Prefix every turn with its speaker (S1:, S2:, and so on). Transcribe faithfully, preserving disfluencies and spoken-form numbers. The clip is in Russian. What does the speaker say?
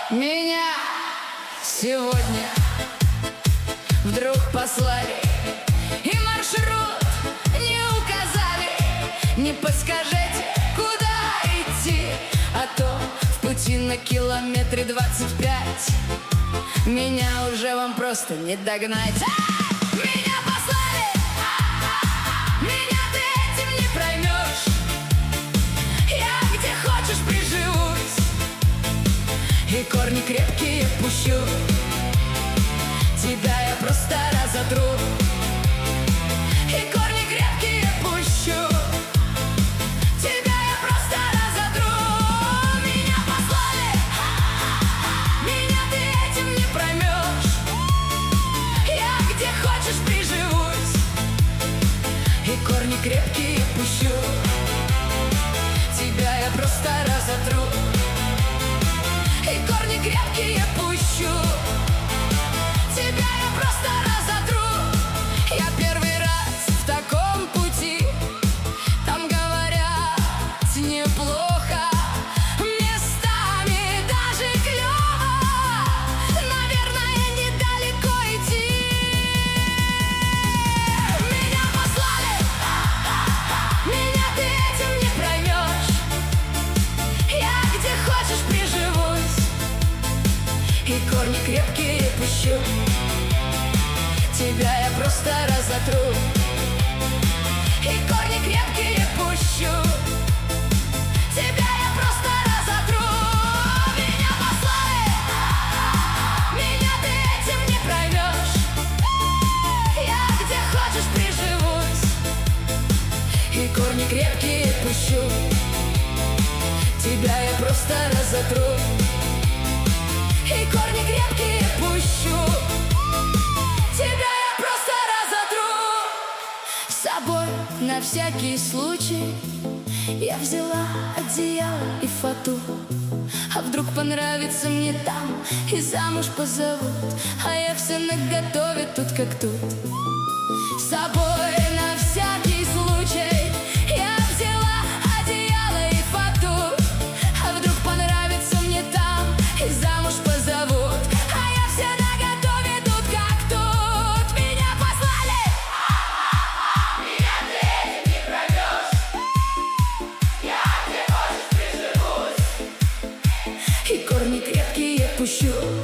S1: Меня сегодня вдруг послали и маршрут не указали. Не подскажете, куда идти, а то в пути на километре двадцать пять меня уже вам просто не догнать. А! Меня послали, меня ты этим не проймешь. Я где хочешь приживусь и корни крепкие пущу. Тебя я просто разотру и корни крепкие пущу. Тебя я просто разотру. Меня послали, меня ты этим не проймешь. Я где хочешь приживусь и корни крепкие пущу. Тебя я просто разотру и корни крепкие пущу. Тебя я просто разотру. Я первый раз в таком пути. Там говорят неплохо, местами даже клево. Наверное, недалеко идти. Меня послали, меня ты этим не проймешь. Я где хочешь приживусь и корни крепкие пущу. Тебя я просто разотру и корни крепкие пущу. Тебя я просто разотру. Меня послали, меня ты этим не проймешь. Я где хочешь приживусь и корни крепкие пущу. Тебя я просто разотру и корни крепкие пущу. Тебя я просто разотру. С собой на всякий случай я взяла одеяло и фату. А вдруг понравится мне там и замуж позовут, а я все наготове тут как тут. С собой на всякий случай я взяла одеяло и фату. А вдруг понравится мне там и замуж позовут, а я все наготове тут как тут. Меня послали, меня ты этим не проймешь. Я где хочешь приживусь и корни крепкие пущу.